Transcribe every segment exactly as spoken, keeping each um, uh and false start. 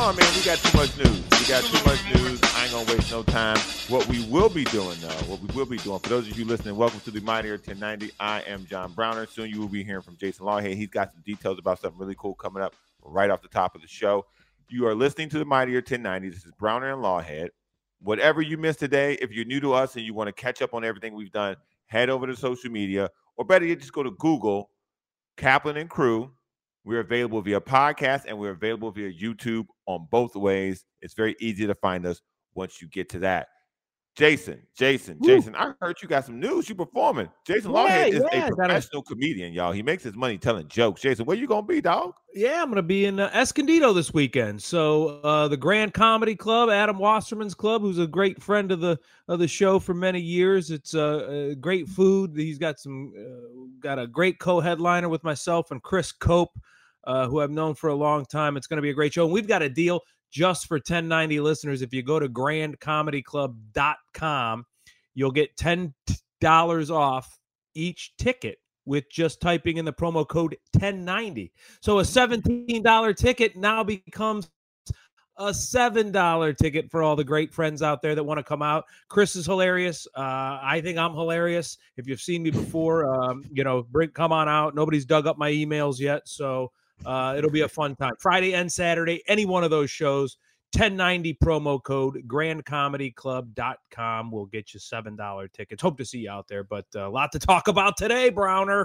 on, man. We got too much news. We got too much news. I ain't gonna waste no time. What we will be doing, though, what we will be doing, for those of you listening, welcome to the Mightier ten ninety. I am John Browner. Soon you will be hearing from Jason Lawhead. He's got some details about something really cool coming up right off the top of the show. You are listening to the Mightier ten ninety. This is Browner and Lawhead. Whatever you missed today, if you're new to us and you want to catch up on everything we've done, head over to social media, or better yet, just go to Google, Kaplan and Crew. We're available via podcast and we're available via YouTube on both ways. It's very easy to find us once you get to that. Jason, Jason, Woo. Jason, I heard you got some news. You performing. Jason yeah, Lawhead is yeah, a professional gotta... comedian, y'all. He makes his money telling jokes. Jason, where you going to be, dog? Yeah, I'm going to be in uh, Escondido this weekend. So uh, the Grand Comedy Club, Adam Wasserman's club, who's a great friend of the of the show for many years. It's uh, uh, great food. He's got some uh, got a great co-headliner with myself and Chris Cope, uh, who I've known for a long time. It's going to be a great show. And we've got a deal just for ten ninety listeners. If you go to grand comedy club dot com, you'll get ten dollars off each ticket with just typing in the promo code ten ninety. So a seventeen dollar ticket now becomes a seven dollar ticket for all the great friends out there that want to come out. Chris is hilarious. Uh, I think I'm hilarious. If you've seen me before, um, you know, bring, come on out. Nobody's dug up my emails yet, so uh, it'll be a fun time. Friday and Saturday, any one of those shows, ten ninety promo code, grand comedy club dot com will get you seven dollar tickets. Hope to see you out there, but a lot to talk about today, Browner.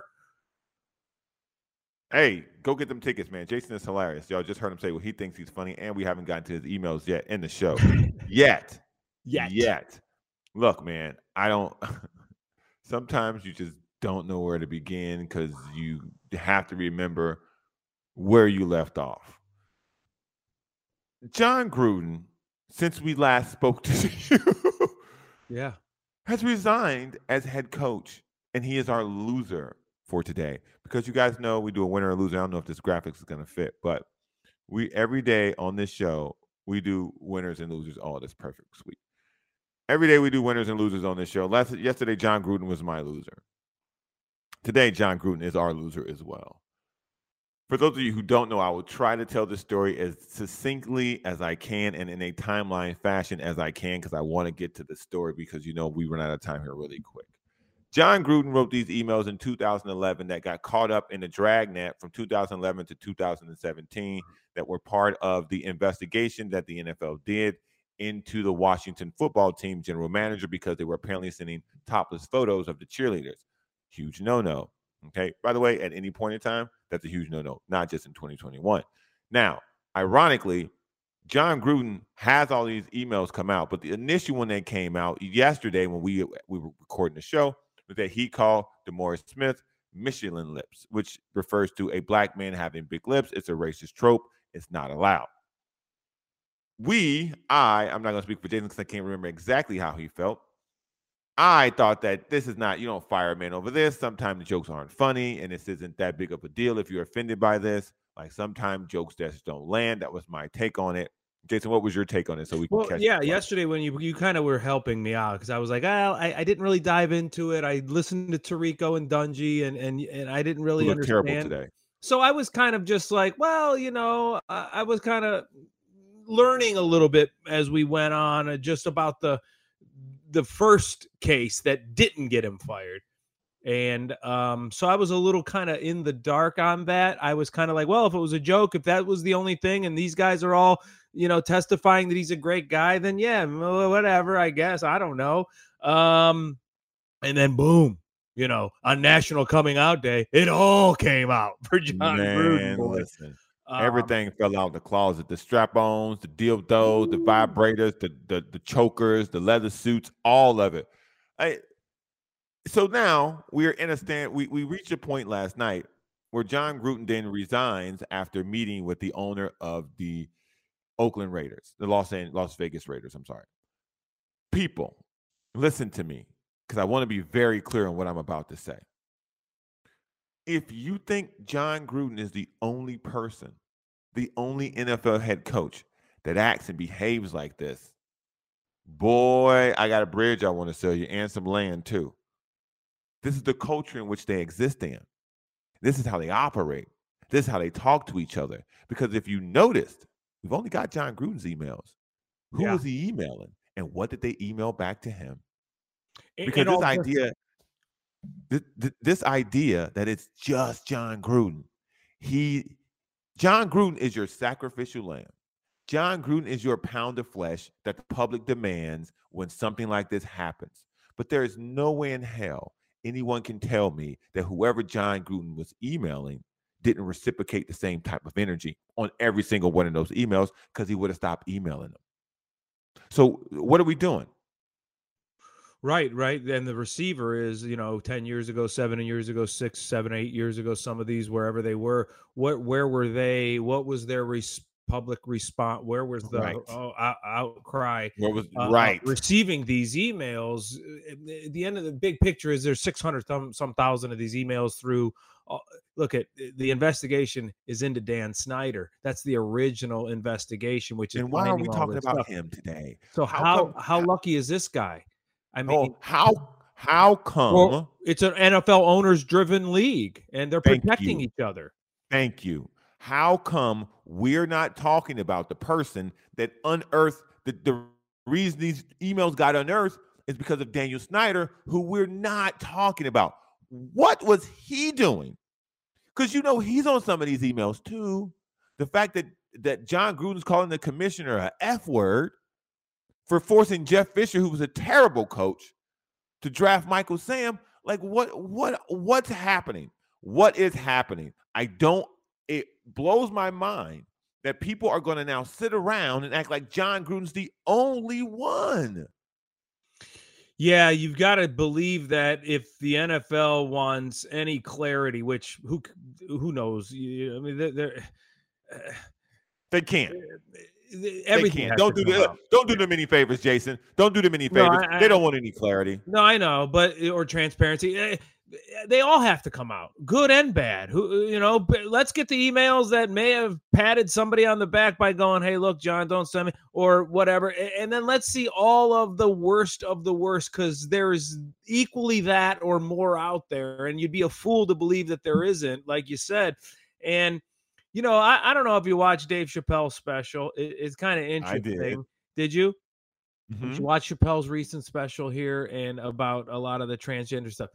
Hey, go get them tickets, man. Jason is hilarious. Y'all just heard him say, well, he thinks he's funny, and we haven't gotten to his emails yet in the show. yet. Yet. Yet. Look, man, I don't – sometimes you just don't know where to begin because you have to remember where you left off. Jon Gruden, since we last spoke to you, yeah, has resigned as head coach, and he is our loser for today. Because you guys know we do a winner or loser. I don't know if this graphics is going to fit, but we every day on this show, we do winners and losers. Oh, that's perfect. Sweet. Every day we do winners and losers on this show. Last, yesterday, Jon Gruden was my loser. Today, Jon Gruden is our loser as well. For those of you who don't know, I will try to tell this story as succinctly as I can and in a timeline fashion as I can because I want to get to the story because, you know, we run out of time here really quick. Jon Gruden wrote these emails in two thousand eleven that got caught up in the dragnet from two thousand eleven to two thousand seventeen that were part of the investigation that the N F L did into the Washington football team general manager because they were apparently sending topless photos of the cheerleaders. Huge no-no. Okay. By the way, at any point in time, that's a huge no-no, not just in twenty twenty-one. Now, ironically, Jon Gruden has all these emails come out, but the initial one that came out yesterday when we, we were recording the show was that he called DeMaurice Smith Michelin lips, which refers to a black man having big lips. It's a racist trope. It's not allowed. We, I, I'm not going to speak for Jason because I can't remember exactly how he felt. I thought that this is not, you don't fire a man over this. Sometimes the jokes aren't funny, and this isn't that big of a deal if you're offended by this. Like sometimes jokes just don't land. That was my take on it. Jason, what was your take on it? So we can well, catch yeah, yesterday when you you kind of were helping me out because I was like, oh, I, I didn't really dive into it. I listened to Tirico and Dungy, and and and I didn't really you look understand. Terrible today. So I was kind of just like, well, you know, I, I was kind of learning a little bit as we went on, uh, just about the the first case that didn't get him fired. And um, so I was a little kind of in the dark on that. I was kind of like, well, if it was a joke, if that was the only thing, and these guys are all, you know, testifying that he's a great guy, then yeah, whatever, I guess. I don't know. Um, and then boom, you know, on National Coming Out Day, it all came out for Jon Man, Gruden. Boy. Listen, um, everything fell out of the closet. The strap-ons, the dildos, the vibrators, the, the the chokers, the leather suits, all of it. I, so now we're in a stand. We, we reached a point last night where Jon Gruden then resigns after meeting with the owner of the Oakland Raiders, the Los Angeles, Las Vegas Raiders. I'm sorry. People, listen to me because I want to be very clear on what I'm about to say. If you think Jon Gruden is the only person, the only N F L head coach that acts and behaves like this, boy, I got a bridge I want to sell you and some land too. This is the culture in which they exist in. This is how they operate. This is how they talk to each other. Because if you noticed, We've only got John Gruden's emails. Who Yeah. was he emailing? And what did they email back to him? And, Because and this all this, idea, th- th- this idea that it's just John Gruden, he, John Gruden is your sacrificial lamb. John Gruden is your pound of flesh that the public demands when something like this happens. But there is no way in hell anyone can tell me that whoever John Gruden was emailing didn't reciprocate the same type of energy on every single one of those emails, because he would have stopped emailing them. So what are we doing? right, right. And the receiver is, you know, ten years ago, seven years ago, six, seven, eight years ago, some of these, wherever they were, what, where were they? What was their res- public response? Where was the Right. oh, out, outcry? Where was Uh, uh, right? receiving these emails. At the end of the big picture is there's six hundred some, some thousand of these emails through. Uh, look at the investigation is into Dan Snyder. That's the original investigation, which is And why are we finding all talking this about stuff. him today? So How how come? how lucky is this guy? I mean, Oh, how how come? well, it's an N F L owners driven league, and they're Thank protecting you. each other. Thank you. How come we're not talking about the person that unearthed the, the reason these emails got unearthed is because of Daniel Snyder, who we're not talking about? What was he doing? Because you know he's on some of these emails too. The fact that that John Gruden's calling the commissioner a F word for forcing Jeff Fisher, who was a terrible coach, to draft Michael Sam. Like what what what's happening? What is happening? I don't, it blows my mind that people are going to now sit around and act like John Gruden's the only one. Yeah, you've got to believe that if the N F L wants any clarity, which who who knows? I mean, they're, they're uh, They can't. Everything they can't. Don't do the, don't do them any favors, Jason. Don't do them any favors. No, I, I, they don't want any clarity. No, I know, but or transparency. They all have to come out, good and bad. Who, you know, let's get the emails that may have patted somebody on the back by going, "Hey, look, John, don't send me," or whatever, and then let's see all of the worst of the worst, because there's equally that or more out there, and you'd be a fool to believe that there isn't, like you said. And you know, I, I don't know if you watched Dave Chappelle's special. It, it's kind of interesting. I did. Did you? Mm-hmm. Did you watch Chappelle's recent special here and about a lot of the transgender stuff?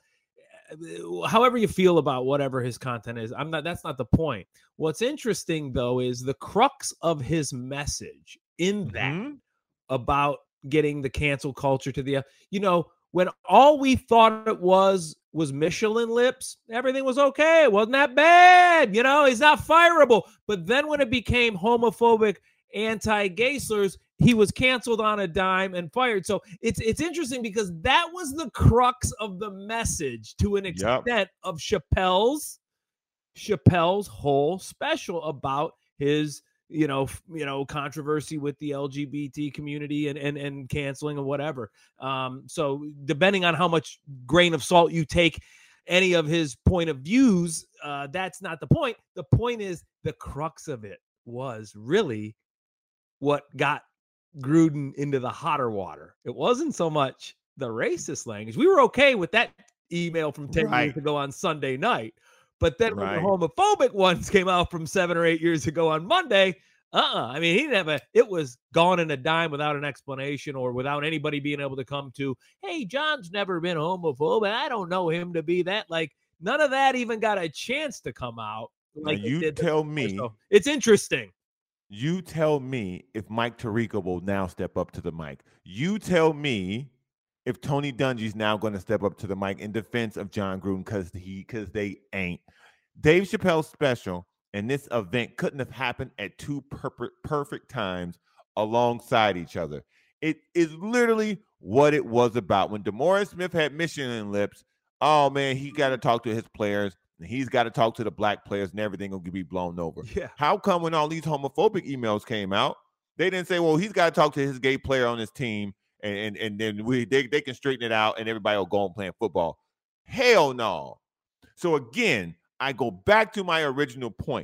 However you feel about whatever his content is, I'm not, that's not the point. What's interesting though is the crux of his message in that mm-hmm. about getting the cancel culture to the, you know, when all we thought it was was Michelin lips, everything was okay. It wasn't that bad. You know, he's not fireable. But then when it became homophobic, anti-gay slurs, he was canceled on a dime and fired. So it's it's interesting because that was the crux of the message to an extent yep. of Chappelle's Chappelle's whole special about his, you know, you know, controversy with the L G B T community and and and canceling or whatever. Um, so depending on how much grain of salt you take any of his point of views, uh, that's not the point. The point is the crux of it was really what got Gruden into the hotter water. It wasn't so much the racist language. We were okay with that email from ten right. years ago on Sunday night. But then right. when the homophobic ones came out from seven or eight years ago on Monday, uh-uh. I mean, he didn't have a, it was gone in a dime without an explanation or without anybody being able to come to, hey, John's never been homophobic. I don't know him to be that. Like, none of that even got a chance to come out. Like now you tell me. So it's interesting. You tell me if Mike Tirico will now step up to the mic. You tell me if Tony Dungy's now going to step up to the mic in defense of John Gruden, because he because they ain't. Dave Chappelle's special and this event couldn't have happened at two per- perfect times alongside each other. It is literally what it was about. When DeMaurice Smith had Michelin lips, oh man, he got to talk to his players. He's got to talk to the black players and everything will be blown over. Yeah. How come when all these homophobic emails came out, they didn't say, well, he's got to talk to his gay player on his team and, and, and then we they, they can straighten it out and everybody will go on playing football? Hell no. So again, I go back to my original point.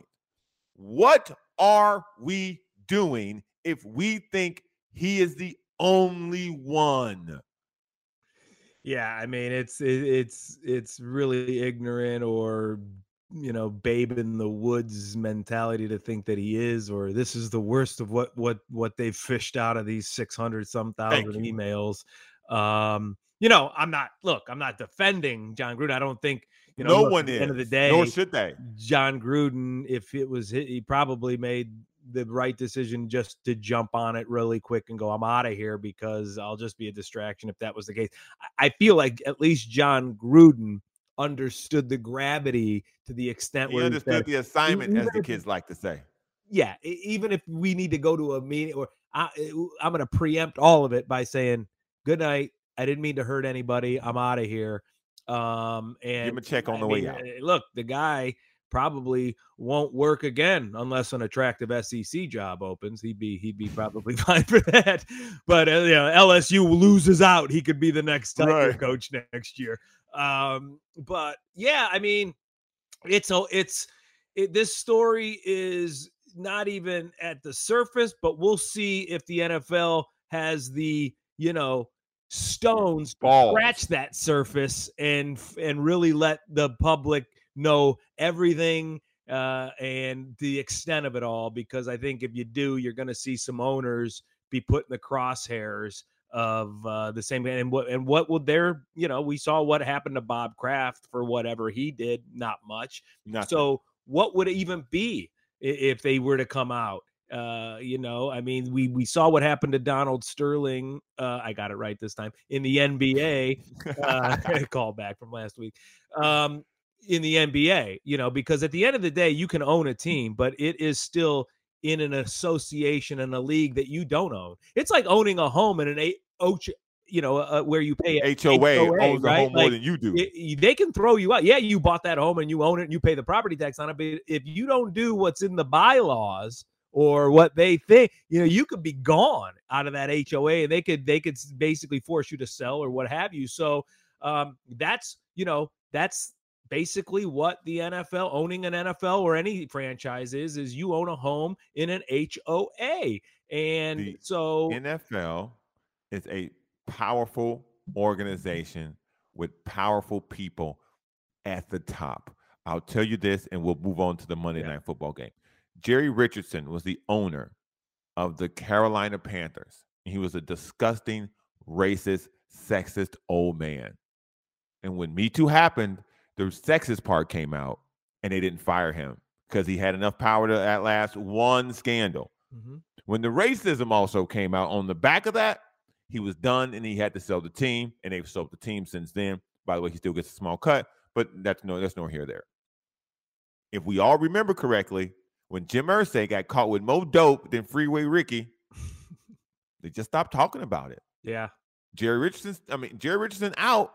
What are we doing if we think he is the only one? Yeah, I mean, it's it, it's it's really ignorant or you know, babe in the woods mentality to think that he is, or this is the worst of what what what they've fished out of these six hundred some thousand emails. Um, you know, I'm not look, I'm not defending Jon Gruden. I don't think, you know, no look, one at the is. end of the day, nor should they. Jon Gruden, if it was he probably made the right decision just to jump on it really quick and go, I'm out of here because I'll just be a distraction if that was the case. I feel like at least Jon Gruden understood the gravity to the extent He where understood he said, the assignment, even as the if, kids like to say. Yeah, even if we need to go to a meeting, or I, I'm going to preempt all of it by saying, good night. I didn't mean to hurt anybody. I'm out of here. Um, and give him a check on I the mean, way out. Look, the guy probably won't work again unless an attractive S E C job opens. He'd be he'd be probably fine for that. But uh, you know, L S U loses out. He could be the next Tiger Right. coach next year. Um, but yeah, I mean, it's a it's it, this story is not even at the surface, but we'll see if the N F L has the, you know, stones to Balls. scratch that surface and and really let the public know everything uh, and the extent of it all. Because I think if you do, you're going to see some owners be put in the crosshairs of uh, the same. And what and what would their, you know, we saw what happened to Bob Kraft for whatever he did, not much. Nothing. So what would it even be if they were to come out? Uh, you know, I mean, we we saw what happened to Donald Sterling. Uh, I got it right this time in the N B A. Uh, call back from last week. Um, in the N B A, you know, because at the end of the day, you can own a team, but it is still in an association and a league that you don't own. It's like owning a home in an eight, you know, uh, where you pay H O A, H O A owns right? the home more like, than you do. It, they can throw you out. Yeah, you bought that home and you own it and you pay the property tax on it. But if you don't do what's in the bylaws or what they think, you know, you could be gone out of that H O A, and they could they could basically force you to sell or what have you. So um, that's, you know, that's basically what the N F L, owning an N F L or any franchise is, is you own a home in an H O A. And the so N F L is a powerful organization with powerful people at the top. I'll tell you this, and we'll move on to the Monday yeah. Night Football game. Jerry Richardson was the owner of the Carolina Panthers. He was a disgusting, racist, sexist old man. And when Me Too happened, the sexist part came out, and they didn't fire him because he had enough power to at last one scandal. Mm-hmm. When the racism also came out on the back of that, he was done, and he had to sell the team, and they've sold the team since then. By the way, he still gets a small cut, but that's no, that's nor here nor there. If we all remember correctly, when Jim Irsay got caught with more dope than Freeway Ricky, they just stopped talking about it. Yeah. Jerry Richardson, I mean, Jerry Richardson out,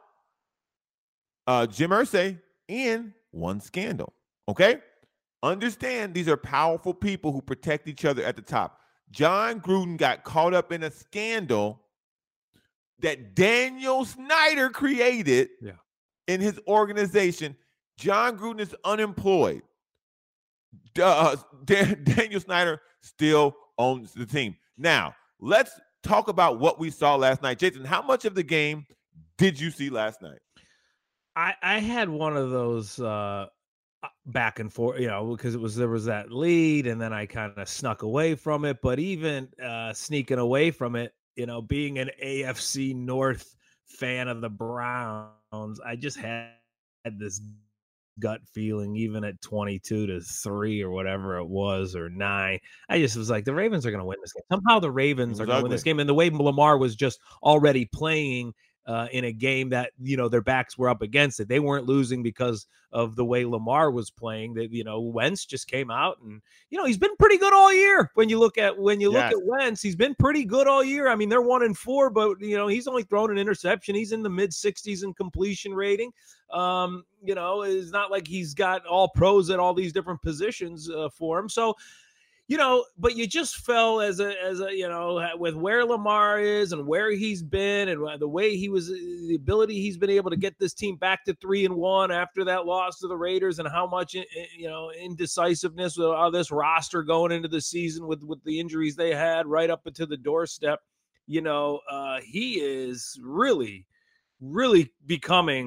uh, Jim Irsay in, one scandal. Okay? Understand, these are powerful people who protect each other at the top. Jon Gruden got caught up in a scandal that Daniel Snyder created yeah. in his organization. Jon Gruden is unemployed. Uh, Dan- Daniel Snyder still owns the team. Now, let's talk about what we saw last night. Jason, how much of the game did you see last night? I, I had one of those uh, back and forth, you know, because it was there was that lead, and then I kind of snuck away from it. But even uh, sneaking away from it, you know, being an A F C North fan of the Browns, I just had, had this gut feeling, even at twenty-two to three or whatever it was, or nine. I just was like, the Ravens are going to win this game. Somehow the Ravens are going to win this game. And the way Lamar was just already playing uh, in a game that, you know, their backs were up against it. They weren't losing because of the way Lamar was playing. That, you know, Wentz just came out and, you know, he's been pretty good all year. When you look at when you yes. look at Wentz, he's been pretty good all year. I mean, they're one and four, but, you know, he's only thrown an interception. He's in the mid sixties in completion rating. Um, you know, it's not like he's got all pros at all these different positions uh, for him. So, you know, but you just fell as a, as a, you know, with where Lamar is and where he's been and the way he was, the ability he's been able to get this team back to three and one after that loss to the Raiders, and how much, you know, indecisiveness with all this roster going into the season with, with the injuries they had right up into the doorstep. You know, uh, he is really, really becoming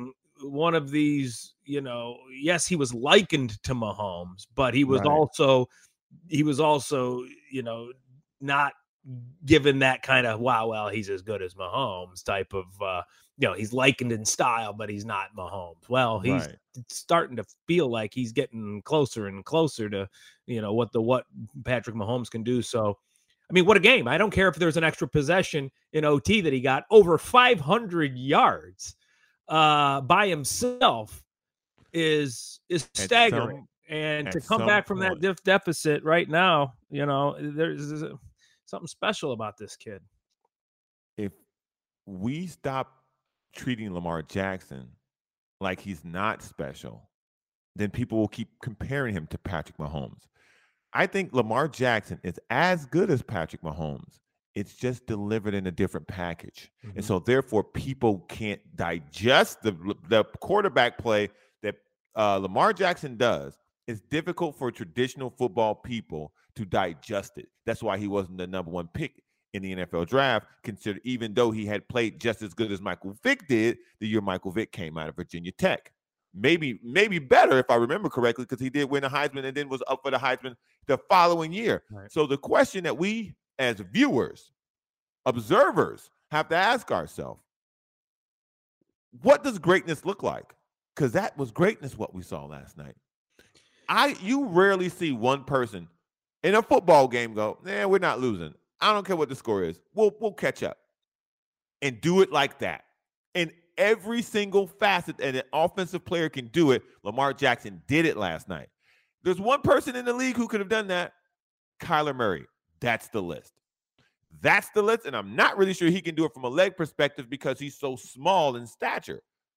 one of these, you know, yes, he was likened to Mahomes, but he was Right. also, he was also, you know, not given that kind of, wow, well, he's as good as Mahomes type of, uh, you know, he's likened in style, but he's not Mahomes. Well, he's Right. starting to feel like he's getting closer and closer to, you know, what the, what Patrick Mahomes can do. So, I mean, what a game. I don't care if there's an extra possession in O T that he got over five hundred yards uh, by himself is, is At staggering. some- and to at come some back from that point- def- deficit right now, you know, there's, there's a, something special about this kid. If we stop treating Lamar Jackson like he's not special, then people will keep comparing him to Patrick Mahomes. I think Lamar Jackson is as good as Patrick Mahomes. It's just delivered in a different package. Mm-hmm. And so therefore people can't digest the, the quarterback play that uh, Lamar Jackson does. It's difficult for traditional football people to digest it. That's why he wasn't the number one pick in the N F L draft, considered, even though he had played just as good as Michael Vick did the year Michael Vick came out of Virginia Tech. Maybe, maybe better if I remember correctly, because he did win a Heisman and then was up for the Heisman the following year. Right. So the question that we as viewers, observers, have to ask ourselves, what does greatness look like? Because that was greatness what we saw last night. I you rarely see one person in a football game go, nah, we're not losing. I don't care what the score is. We'll we'll catch up. And do it like that. And every single facet that an offensive player can do it, Lamar Jackson did it last night. There's one person in the league who could have done that, Kyler Murray. That's the list. That's the list, and I'm not really sure he can do it from a leg perspective because he's so small in stature.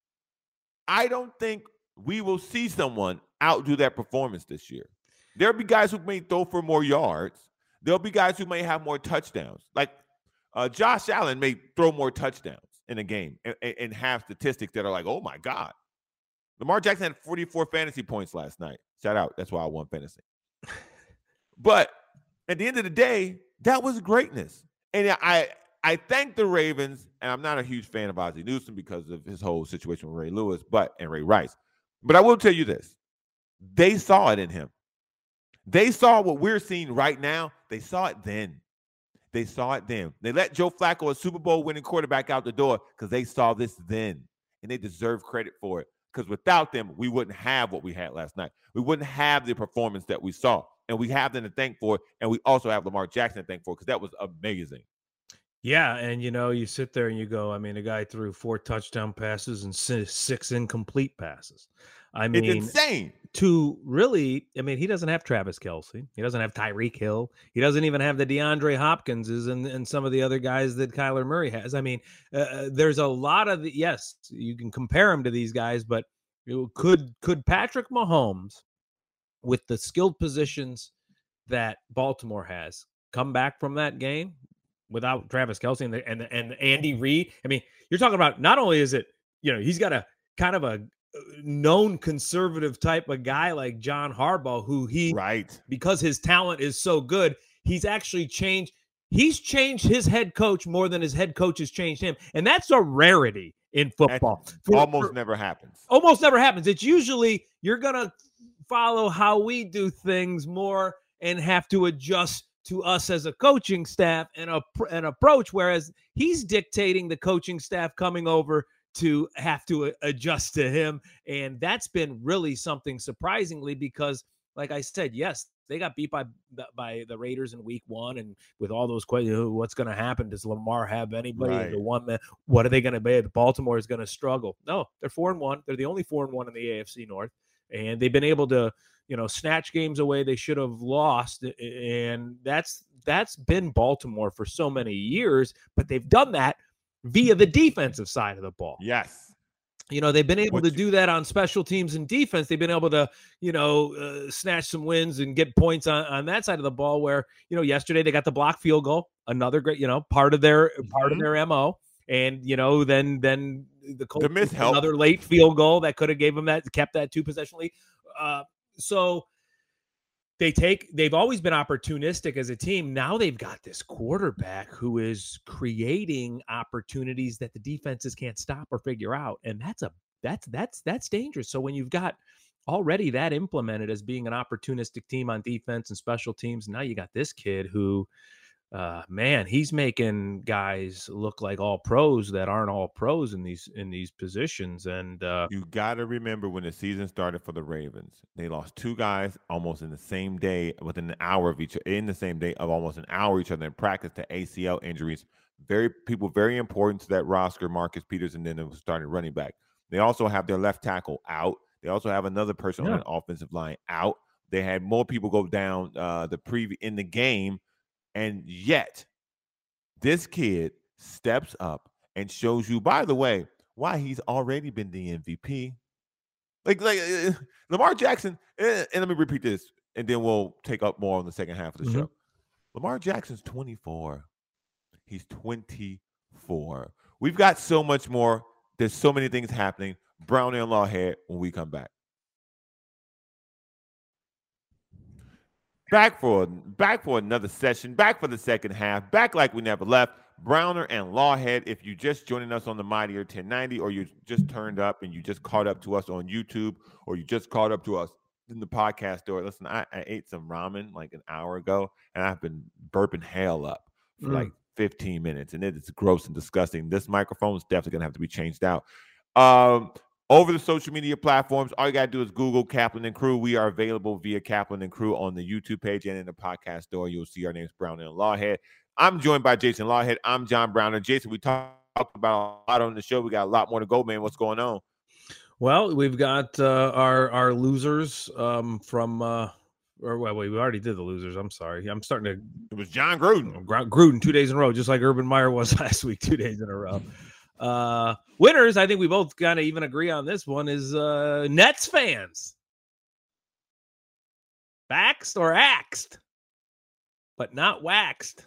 I don't think we will see someone outdo that performance this year. There'll be guys who may throw for more yards. There'll be guys who may have more touchdowns. Like uh, Josh Allen may throw more touchdowns in a game and, and have statistics that are like, oh, my God. Lamar Jackson had forty-four fantasy points last night. Shout out. That's why I won fantasy. But at the end of the day, that was greatness. And I I thank the Ravens, and I'm not a huge fan of Ozzie Newsome because of his whole situation with Ray Lewis but and Ray Rice. But I will tell you this. They saw it in him. They saw what we're seeing right now. They saw it then. They saw it then. They let Joe Flacco, a Super Bowl winning quarterback, out the door because they saw this then. And they deserve credit for it. Because without them, we wouldn't have what we had last night. We wouldn't have the performance that we saw. And we have them to thank for it. And we also have Lamar Jackson to thank for it because that was amazing. Yeah, and, you know, you sit there and you go, I mean, the guy threw four touchdown passes and six incomplete passes. I mean, it's insane. To really, I mean, he doesn't have Travis Kelce. He doesn't have Tyreek Hill. He doesn't even have the DeAndre Hopkinses and, and some of the other guys that Kyler Murray has. I mean, uh, there's a lot of, the, yes, you can compare him to these guys, but could could Patrick Mahomes, with the skilled positions that Baltimore has, come back from that game without Travis Kelce and the, and the, and Andy Reid? I mean, you're talking about, not only is it, you know, he's got a kind of a known conservative type of guy like John Harbaugh, who he, right, because his talent is so good, he's actually changed. He's changed his head coach more than his head coach has changed him. And that's a rarity in football. For, almost for, never happens. Almost never happens. It's usually you're going to follow how we do things more and have to adjust to us as a coaching staff and a, an approach, whereas he's dictating the coaching staff coming over to have to adjust to him. And that's been really something, surprisingly, because like I said, yes, they got beat by by the Raiders in week one. And with all those questions, what's going to happen? Does Lamar have anybody? Right. The one man, what are they going to be? Baltimore is going to struggle. No, they're four and one. They're the only four and one in the A F C North. And they've been able to, you know, snatch games away they should have lost. And that's that's been Baltimore for so many years, but they've done that via the defensive side of the ball. Yes. You know, they've been able what to you, do that on special teams and defense. They've been able to, you know, uh, snatch some wins and get points on, on that side of the ball where, you know, yesterday they got the block field goal, another great, you know, part of their, mm-hmm. part of their M O. And, you know, then, then the, the miss help. Another late field goal that could have gave them that, kept that two possession lead. Uh, so they take, they've always been opportunistic as a team. Now they've got this quarterback who is creating opportunities that the defenses can't stop or figure out. And that's a, that's that's that's dangerous. So when you've got already that implemented as being an opportunistic team on defense and special teams, now you got this kid who, uh, man, he's making guys look like all pros that aren't all pros in these in these positions. And uh, you got to remember when the season started for the Ravens, they lost two guys almost in the same day, within an hour of each, in the same day of almost an hour each other in practice to A C L injuries. Very people very important to that roster, Marcus Peters, and then it was starting running back. They also have their left tackle out. They also have another person yeah. on the offensive line out. They had more people go down uh, the pre in the game, and yet this kid steps up and shows you, by the way, why he's already been the M V P. Like, like uh, Lamar Jackson, and, and let me repeat this, and then we'll take up more on the second half of the mm-hmm. show. Lamar Jackson's twenty-four. He's twenty-four. We've got so much more. There's so many things happening. Browner and Lawhead when we come back. Back for back for another session. Back for the second half. Back like we never left. Browner and Lawhead. If you're just joining us on the Mightier ten ninety, or you just turned up and you just caught up to us on YouTube, or you just caught up to us in the podcast store. Listen, I, I ate some ramen like an hour ago, and I've been burping hell up for mm. like fifteen minutes, and it is gross and disgusting. This microphone is definitely going to have to be changed out. Um, over the social media platforms, all you got to do is Google Kaplan and Crew. We are available via Kaplan and Crew on the YouTube page and in the podcast store. You'll see our names, Browner and Lawhead. I'm joined by Jason Lawhead. I'm John Browner. Jason, we talked about a lot on the show. We got a lot more to go, man. What's going on? Well, we've got uh, our our losers um, from uh, or well, we already did the losers. I'm sorry. I'm starting to. It was John Gruden. Gruden two days in a row, just like Urban Meyer was last week, two days in a row. Uh, winners, I think we both kind of even agree on this one, is uh, Nets fans. Vaxxed or axed, but not waxed.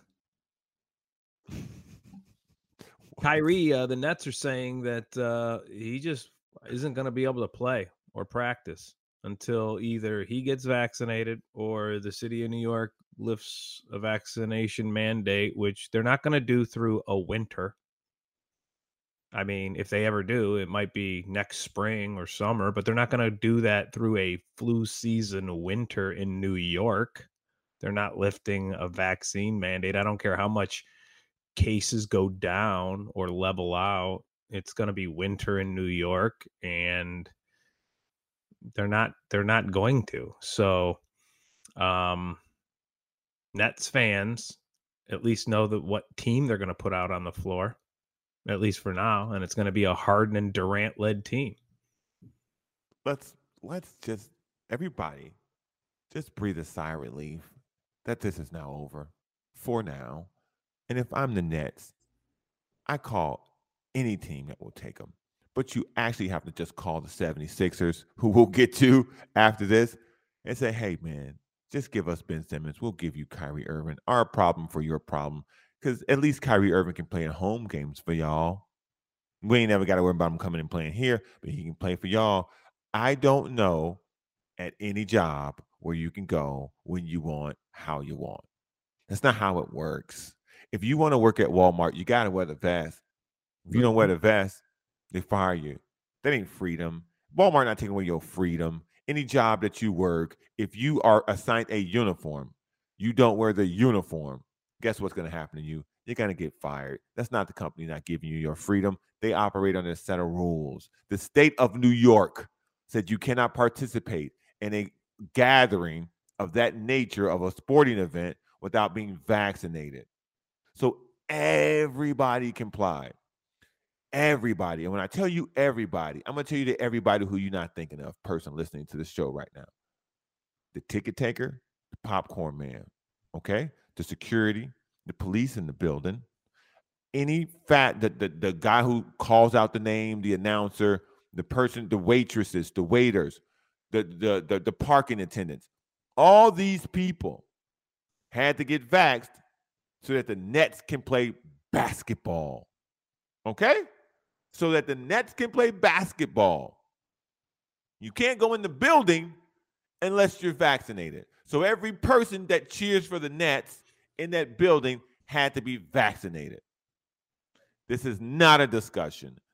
Kyrie, uh, the Nets are saying that uh, he just isn't going to be able to play or practice until either he gets vaccinated or the city of New York lifts a vaccination mandate, which they're not going to do through a winter. I mean, if they ever do, it might be next spring or summer, but they're not going to do that through a flu season winter in New York. They're not lifting a vaccine mandate. I don't care how much cases go down or level out. It's going to be winter in New York, and they're not they're not going to. So um Nets fans at least know that what team they're going to put out on the floor, at least for now, and it's going to be a Harden and Durant led team. Let's let's just everybody just breathe a sigh of relief that this is now over for now. And if I'm the Nets, I call any team that will take them. But you actually have to just call the seventy-sixers, who we'll get to after this, and say, hey, man, just give us Ben Simmons. We'll give you Kyrie Irving. Our problem for your problem. Because at least Kyrie Irving can play in home games for y'all. We ain't never got to worry about him coming and playing here, but he can play for y'all. I don't know at any job where you can go when you want, how you want. That's not how it works. If you want to work at Walmart, you got to wear the vest. If you don't wear the vest, they fire you. That ain't freedom. Walmart not taking away your freedom. Any job that you work, if you are assigned a uniform, you don't wear the uniform, guess what's going to happen to you? You're going to get fired. That's not the company not giving you your freedom. They operate under a set of rules. The state of New York said you cannot participate in a gathering of that nature of a sporting event without being vaccinated. So everybody complied. Everybody. And when I tell you everybody, I'm going to tell you to everybody who you're not thinking of, person listening to the show right now. The ticket taker, the popcorn man, okay? The security, the police in the building, any fat, the, the, the guy who calls out the name, the announcer, the person, the waitresses, the waiters, the, the, the, the parking attendants, all these people had to get vaxxed so that the Nets can play basketball, okay? So that the Nets can play basketball. You can't go in the building unless you're vaccinated. So every person that cheers for the Nets in that building had to be vaccinated. This is not a discussion.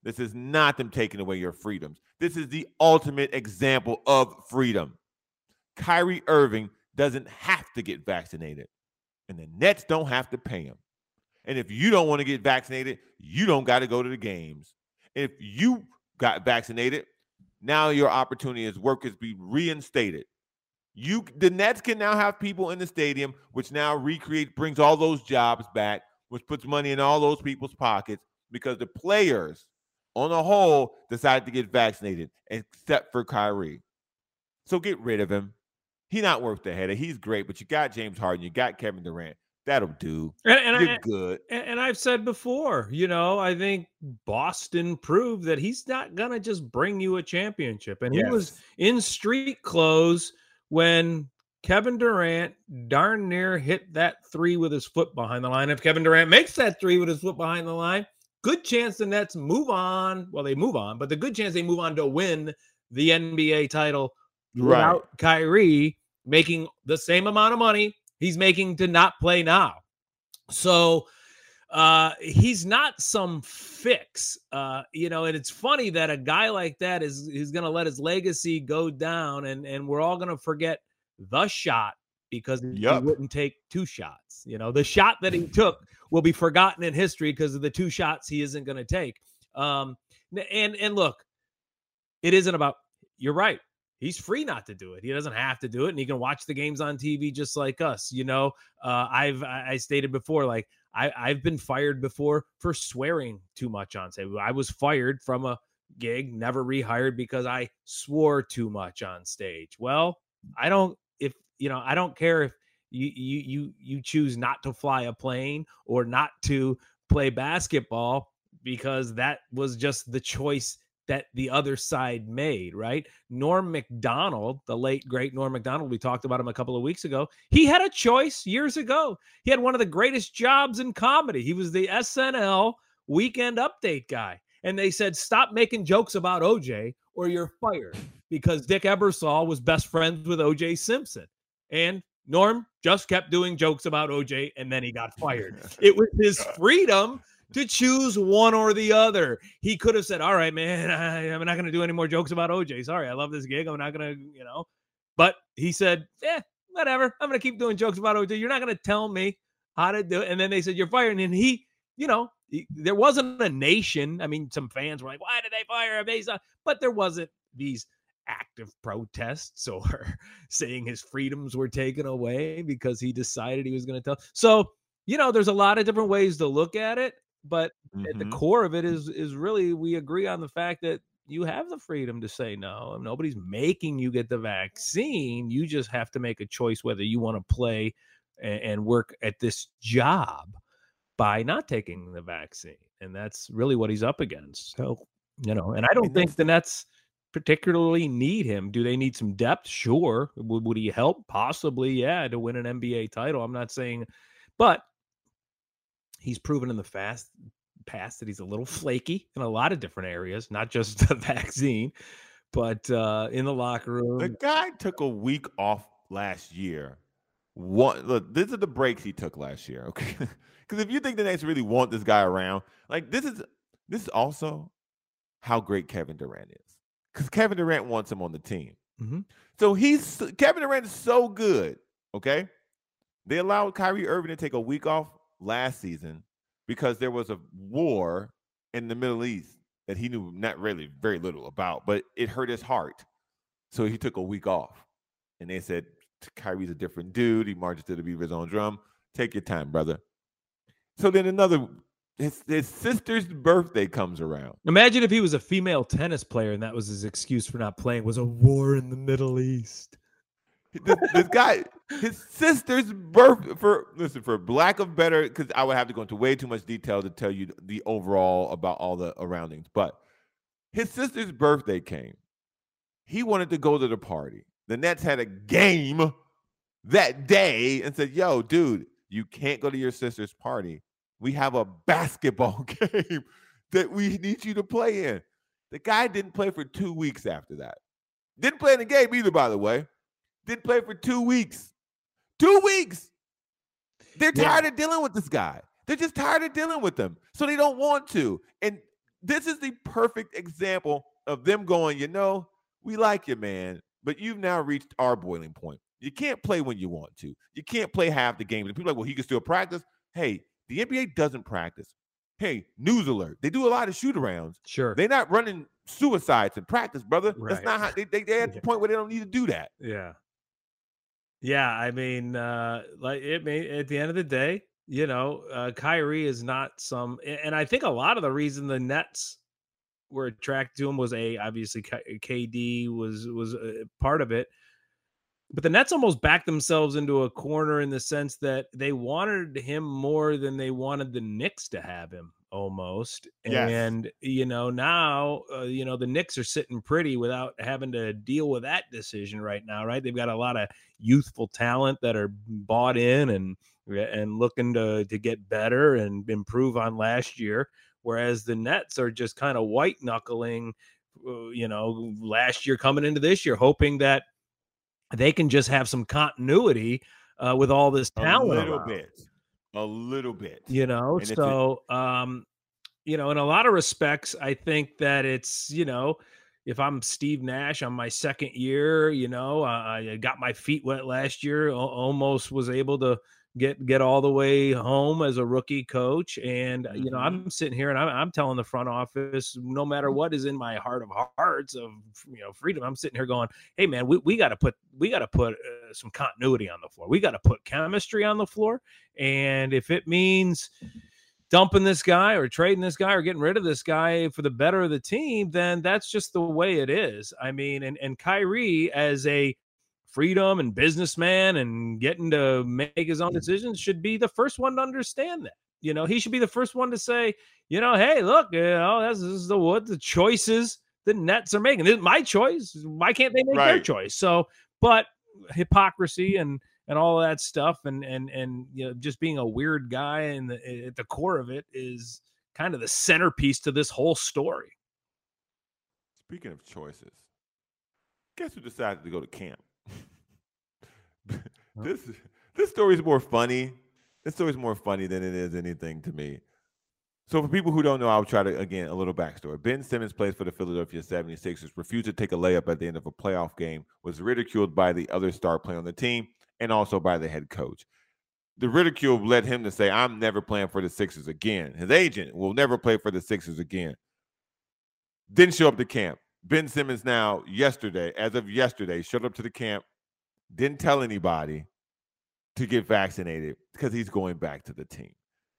This is not them taking away your freedoms. This is the ultimate example of freedom. Kyrie Irving doesn't have to get vaccinated, and the Nets don't have to pay him. And if you don't want to get vaccinated, you don't got to go to the games. If you got vaccinated, now your opportunity as workers be reinstated. You, the Nets can now have people in the stadium, which now recreate, brings all those jobs back, which puts money in all those people's pockets because the players on the whole decided to get vaccinated, except for Kyrie. So get rid of him. He's not worth the headache. He's great, but you got James Harden, you got Kevin Durant. That'll do. And, and You're I, good. And, and I've said before, you know, I think Boston proved that he's not gonna just bring you a championship. And yes. He was in street clothes when Kevin Durant darn near hit that three with his foot behind the line. If Kevin Durant makes that three with his foot behind the line, good chance the Nets move on. Well, they move on, but the good chance they move on to win the N B A title right. without Kyrie making the same amount of money he's making to not play now. So uh, he's not some fix, uh, you know, and it's funny that a guy like that is, is going to let his legacy go down, and, and we're all going to forget the shot because yep. he wouldn't take two shots. You know, the shot that he took will be forgotten in history because of the two shots he isn't going to take. Um, and, and look, it isn't about, you're right. He's free not to do it. He doesn't have to do it, and he can watch the games on T V just like us. You know, uh, I've I stated before, like I, I've been fired before for swearing too much on stage. I was fired from a gig, never rehired because I swore too much on stage. Well, I don't. If you know, I don't care if you you you you choose not to fly a plane or not to play basketball because that was just the choice that the other side made, right? Norm Macdonald, the late, great Norm Macdonald, we talked about him a couple of weeks ago. He had a choice years ago. He had one of the greatest jobs in comedy. He was the S N L Weekend Update guy. And they said, stop making jokes about O J or you're fired, because Dick Ebersol was best friends with O J Simpson. And Norm just kept doing jokes about O J, and then he got fired. It was his freedom to choose one or the other. He could have said, all right, man, I, I'm not going to do any more jokes about O J. Sorry, I love this gig. I'm not going to, you know. But he said, eh, whatever. I'm going to keep doing jokes about O J. You're not going to tell me how to do it. And then they said, you're fired. And he, you know, he, there wasn't a nation. I mean, some fans were like, why did they fire him? But there wasn't these active protests or saying his freedoms were taken away because he decided he was going to tell. So, you know, there's a lot of different ways to look at it. But mm-hmm. at the core of it is is really we agree on the fact that you have the freedom to say no. Nobody's making you get the vaccine. You just have to make a choice whether you want to play and, and work at this job by not taking the vaccine. And that's really what he's up against. So, you know, and I don't think the Nets particularly need him. Do they need some depth? Sure. Would, would he help? Possibly, yeah, to win an N B A title. I'm not saying, but he's proven in the fast past that he's a little flaky in a lot of different areas, not just the vaccine, but uh, in the locker room. The guy took a week off last year. One, look, these are the breaks he took last year, okay? Because if you think the Nets really want this guy around, like this is this is also how great Kevin Durant is. Because Kevin Durant wants him on the team. Mm-hmm. So he's Kevin Durant is so good, okay? They allowed Kyrie Irving to take a week off last season because there was a war in the Middle East that he knew not really very little about, but it hurt his heart. So he took a week off. And they said, Kyrie's a different dude. He marches to the beat of his own drum. Take your time, brother. So then another, his, his sister's birthday comes around. Imagine if he was a female tennis player and that was his excuse for not playing, was a war in the Middle East. This, this guy, his sister's birth for listen for lack of better, because I would have to go into way too much detail to tell you the overall about all the surroundings. But his sister's birthday came. He wanted to go to the party. The Nets had a game that day and said, "Yo, dude, you can't go to your sister's party. We have a basketball game that we need you to play in." The guy didn't play for two weeks after that. Didn't play in the game either, by the way. Didn't play for two weeks. Two weeks. They're tired yeah. of dealing with this guy. They're just tired of dealing with him. So they don't want to. And this is the perfect example of them going, you know, we like you, man, but you've now reached our boiling point. You can't play when you want to. You can't play half the game. And people are like, well, he can still practice. Hey, the N B A doesn't practice. Hey, news alert. They do a lot of shoot-arounds. Sure. They're not running suicides in practice, brother. Right. That's not how they, they, they're at the point where they don't need to do that. Yeah. Yeah, I mean, uh, like it may at the end of the day, you know, uh, Kyrie is not some, and I think a lot of the reason the Nets were attracted to him was a obviously K D was was a part of it, but the Nets almost backed themselves into a corner in the sense that they wanted him more than they wanted the Knicks to have him almost. Yes. And, you know, now, uh, you know, the Knicks are sitting pretty without having to deal with that decision right now, right? They've got a lot of youthful talent that are bought in and and looking to to get better and improve on last year, whereas the Nets are just kind of white knuckling, uh, you know, last year coming into this year, hoping that they can just have some continuity uh, with all this talent. A little around. bit, a little bit, you know. And so, um, you know, in a lot of respects, I think that it's, you know, if I'm Steve Nash on my second year, you know, I, I got my feet wet last year, almost was able to get get all the way home as a rookie coach. And, mm-hmm. you know, I'm sitting here and I'm, I'm telling the front office, no matter what is in my heart of hearts of, you know, freedom, I'm sitting here going, hey, man, we, we got to put we got to put uh, some continuity on the floor. We got to put chemistry on the floor. And if it means dumping this guy or trading this guy or getting rid of this guy for the better of the team, then that's just the way it is. I mean, and, and Kyrie as a freedom and businessman and getting to make his own decisions should be the first one to understand that. You know, he should be the first one to say, you know, hey, look, you know, this is the what the choices the Nets are making. This is my choice. Why can't they make right. their choice? So, but hypocrisy and and all that stuff and and and you know, just being a weird guy and at the core of it is kind of the centerpiece to this whole story. Speaking of choices, guess who decided to go to camp? this this story is more funny. This story is more funny than it is anything to me. So for people who don't know, I'll try to, again, a little backstory. Ben Simmons plays for the Philadelphia seventy-sixers, refused to take a layup at the end of a playoff game, was ridiculed by the other star player on the team, and also by the head coach. The ridicule led him to say, I'm never playing for the Sixers again. His agent will never play for the Sixers again. Didn't show up to camp. Ben Simmons now, yesterday, as of yesterday, showed up to the camp, didn't tell anybody to get vaccinated because he's going back to the team.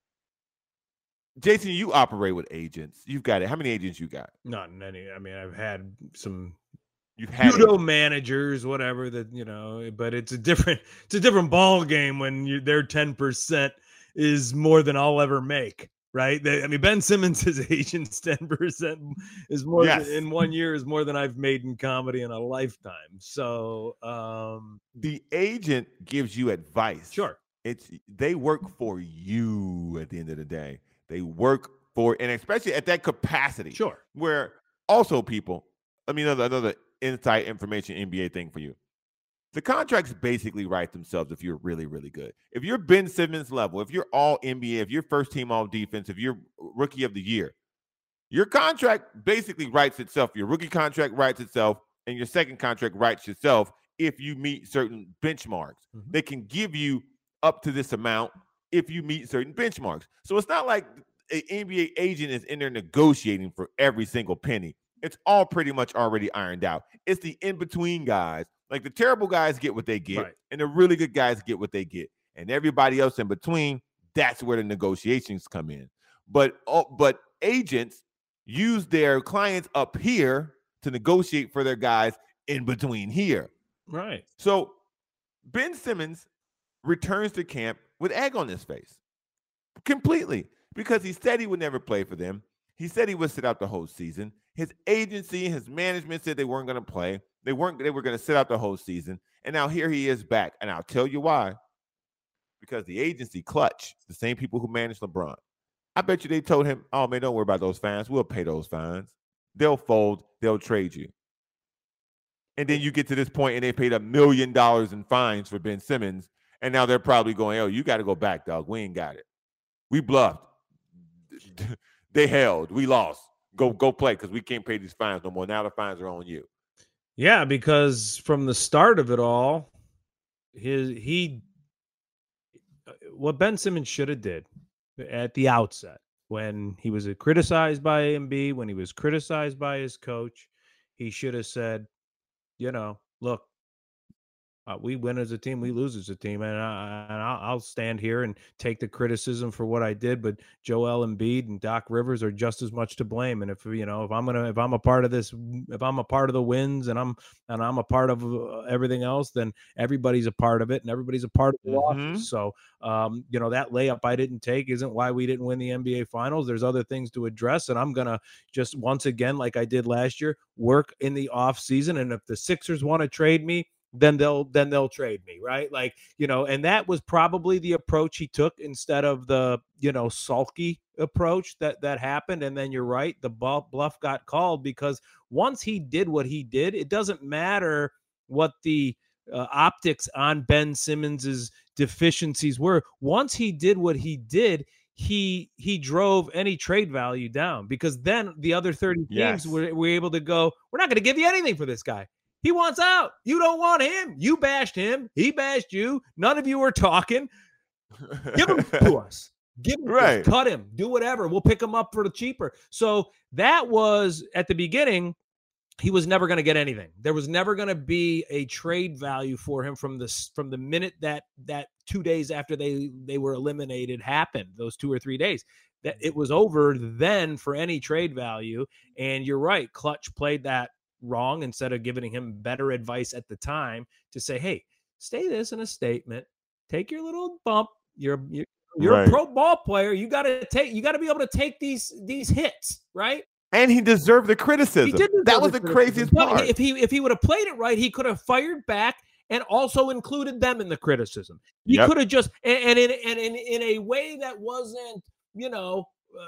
Jason, you operate with agents. You've got it. How many agents you got? Not many. I mean, I've had some You've had judo agents. managers, whatever that, you know, but it's a different, it's a different ball game when you their ten percent is more than I'll ever make. Right. They, I mean, Ben Simmons' agent's ten percent is more yes. than, in one year is more than I've made in comedy in a lifetime. So um, the agent gives you advice. Sure. It's they work for you at the end of the day. They work for, and especially at that capacity. Sure. Where also people, I mean, another, another inside information N B A thing for you. The contracts basically write themselves if you're really, really good. If you're Ben Simmons level, if you're all N B A, if you're first team all defense, if you're rookie of the year, your contract basically writes itself. Your rookie contract writes itself, and your second contract writes itself if you meet certain benchmarks. Mm-hmm. They can give you up to this amount if you meet certain benchmarks. So it's not like an N B A agent is in there negotiating for every single penny. It's all pretty much already ironed out. It's the in-between guys. Like the terrible guys get what they get, right. and the really good guys get what they get. And everybody else in between, that's where the negotiations come in. But, uh, but agents use their clients up here to negotiate for their guys in between here. Right. So Ben Simmons returns to camp with egg on his face completely because he said he would never play for them. He said he would sit out the whole season. His agency, his management said they weren't going to play. They weren't. They were going to sit out the whole season. And now here he is back. And I'll tell you why. Because the agency clutch, the same people who manage LeBron. I bet you they told him, oh, man, don't worry about those fines. We'll pay those fines. They'll fold. They'll trade you. And then you get to this point and they paid a million dollars in fines for Ben Simmons. And now they're probably going, oh, you got to go back, dog. We ain't got it. We bluffed. They held. We lost. Go go play because we can't pay these fines no more. Now the fines are on you. Yeah, because from the start of it all, his he what Ben Simmons should have did at the outset when he was criticized by Embiid, when he was criticized by his coach, he should have said, you know, look, Uh, we win as a team, we lose as a team, and, I, and I'll, I'll stand here and take the criticism for what I did. But Joel Embiid and Doc Rivers are just as much to blame. And if you know, if I'm gonna, if I'm a part of this, if I'm a part of the wins, and I'm and I'm a part of uh, everything else, then everybody's a part of it, and everybody's a part of the Mm-hmm. losses. So, um, you know, that layup I didn't take isn't why we didn't win the N B A Finals. There's other things to address, and I'm gonna just once again, like I did last year, work in the off season. And if the Sixers want to trade me, then they'll then they'll trade me, right? Like, you know, and that was probably the approach he took instead of the, you know, sulky approach that that happened. And then you're right, the bluff got called because once he did what he did, it doesn't matter what the uh, optics on Ben Simmons's deficiencies were. Once he did what he did, he he drove any trade value down because then the other thirty teams Yes. were, were able to go, we're not going to give you anything for this guy. He wants out. You don't want him. You bashed him. He bashed you. None of you were talking. Give him to us. Give him Right. to us. Cut him. Do whatever. We'll pick him up for the cheaper. So that was at the beginning. He was never going to get anything. There was never going to be a trade value for him from the from the minute that that two days after they they were eliminated happened. Those two or three days that it was over then for any trade value. And you're right. Clutch played that wrong instead of giving him better advice at the time to say, hey, stay this in a statement, take your little bump. You're you're, you're Right. a pro ball player. You got to take, you got to be able to take these, these hits, right? And he deserved the criticism. He did deserve That was the the criticism. craziest But part. If he, if he would have played it right, he could have fired back and also included them in the criticism. He Yep. could have just, and, and in, and in, in a way that wasn't, you know,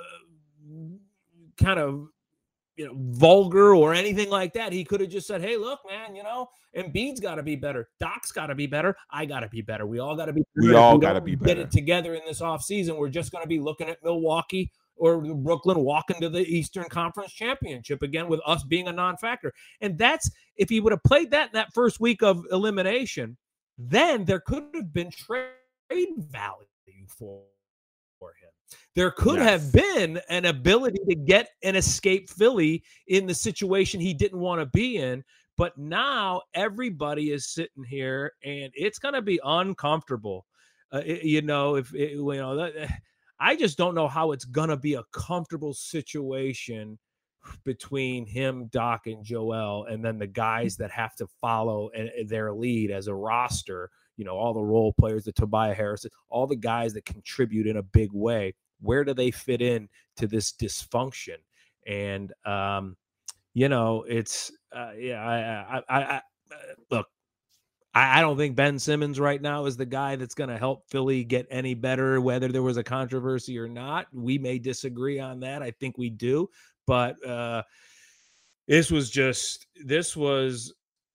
uh, kind of, you know, vulgar or anything like that. He could have just said, hey, look, man, you know, Embiid's got to be better. Doc's got to be better. I got to be better. We all got to be better. We all If gotta don't be Get better. it together in this offseason. We're just going to be looking at Milwaukee or Brooklyn walking to the Eastern Conference Championship again with us being a non-factor. And that's, if he would have played that in that first week of elimination, then there could have been trade value for for him. There could Yes. have been an ability to get and escape Philly in the situation he didn't want to be in. But now everybody is sitting here and it's going to be uncomfortable. Uh, it- you know, if it, you know, that, I just don't know how it's going to be a comfortable situation between him, Doc, and Joel, and then the guys that have to follow a- their lead as a roster. You know, all the role players, the Tobias Harris, all the guys that contribute in a big way. Where do they fit in to this dysfunction? And, um, you know, it's, uh, yeah, I, I, I, I look, I, I don't think Ben Simmons right now is the guy that's going to help Philly get any better, whether there was a controversy or not. We may disagree on that. I think we do. But uh, this was just, this was,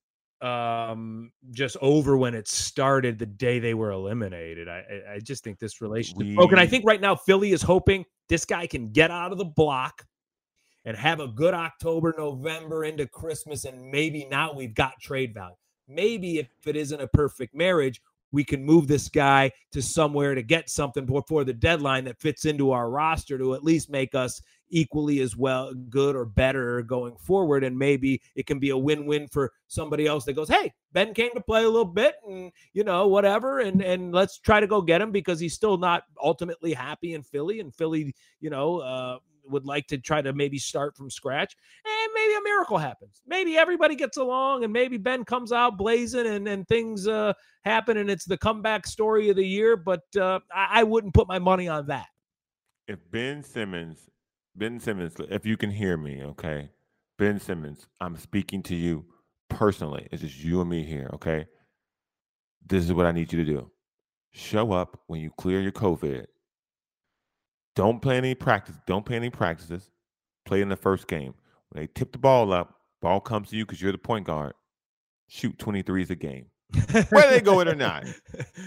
um just over when it started the day they were eliminated. I I just think this relationship We- broken. I think right now Philly is hoping this guy can get out of the block and have a good October, November into Christmas, and maybe now we've got trade value. Maybe if it isn't a perfect marriage, we can move this guy to somewhere to get something before the deadline that fits into our roster to at least make us equally as well good or better going forward. And maybe it can be a win-win for somebody else that goes, hey, Ben came to play a little bit and, you know, whatever. And, and let's try to go get him because he's still not ultimately happy in Philly, and Philly, you know, uh, would like to try to maybe start from scratch, and maybe a miracle happens. Maybe everybody gets along and maybe Ben comes out blazing and, and things uh, happen and it's the comeback story of the year. But uh, I, I wouldn't put my money on that. If Ben Simmons, Ben Simmons, if you can hear me, okay? Ben Simmons, I'm speaking to you personally. It's just you and me here, okay? This is what I need you to do. Show up when you clear your COVID. Don't play any practice. Don't play any practices. Play in the first game. When they tip the ball up, ball comes to you because you're the point guard. Shoot twenty-threes a game. Whether they go in or not.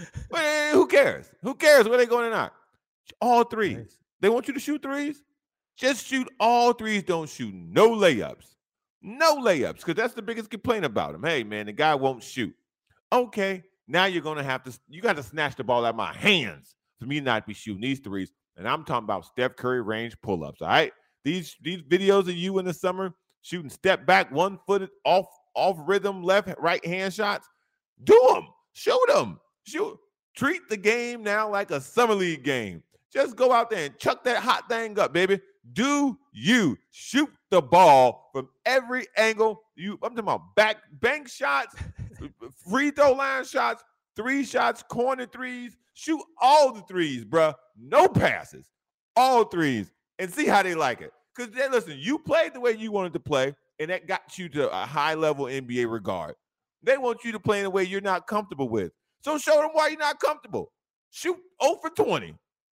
Well, who cares? Who cares whether they go in or not? All threes. They want you to shoot threes. Just shoot all threes. Don't shoot no layups. No layups, because that's the biggest complaint about him. Hey, man, the guy won't shoot. Okay, now you're going to have to, you got to snatch the ball out of my hands for me not to be shooting these threes. And I'm talking about Steph Curry range pull-ups, all right? These these videos of you in the summer shooting step back, one-footed, off, off rhythm, left, right hand shots, do them. Shoot them. Shoot. Treat the game now like a summer league game. Just go out there and chuck that hot thing up, baby. Do you shoot the ball from every angle? You, I'm talking about back bank shots, free throw line shots, three shots, corner threes. Shoot all the threes, bruh. No passes, all threes, and see how they like it. Because then, listen, you played the way you wanted to play, and that got you to a high level N B A regard. They want you to play in a way you're not comfortable with. So show them why you're not comfortable. Shoot zero for twenty.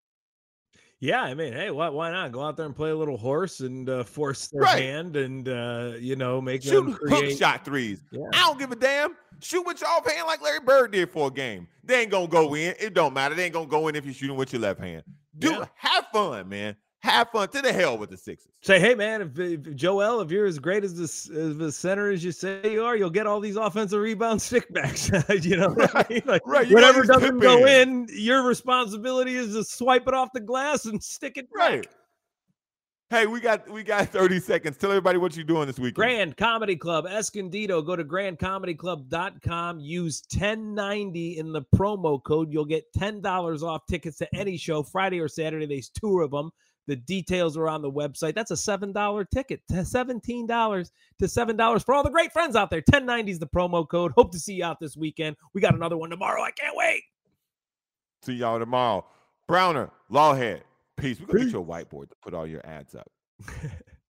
Yeah, I mean, hey, why why not go out there and play a little horse and uh, force their right. hand and uh, you know make shoot them create... hook shot threes. Yeah. I don't give a damn. Shoot with your off hand like Larry Bird did for a game. They ain't gonna go in. It don't matter. They ain't gonna go in if you're shooting with your left hand. Do yeah. have fun, man. Have fun. To the hell with the Sixers. Say, hey, man, if, if Joel, if you're as great as this as the center as you say you are, you'll get all these offensive rebound stickbacks. You know, what I mean? Like, right. Whatever doesn't go in, your responsibility is to swipe it off the glass and stick it back. Right. Hey, we got we got thirty seconds. Tell everybody what you're doing this weekend. Grand Comedy Club, Escondido. Go to grand comedy club dot com. Use ten ninety in the promo code. You'll get ten dollars off tickets to any show, Friday or Saturday. There's two of them. The details are on the website. That's a seven dollar ticket. seventeen dollars to seven dollars for all the great friends out there. ten ninety is the promo code. Hope to see you out this weekend. We got another one tomorrow. I can't wait. See y'all tomorrow. Browner, Lawhead. Peace. We're going to get you a whiteboard to put all your ads up.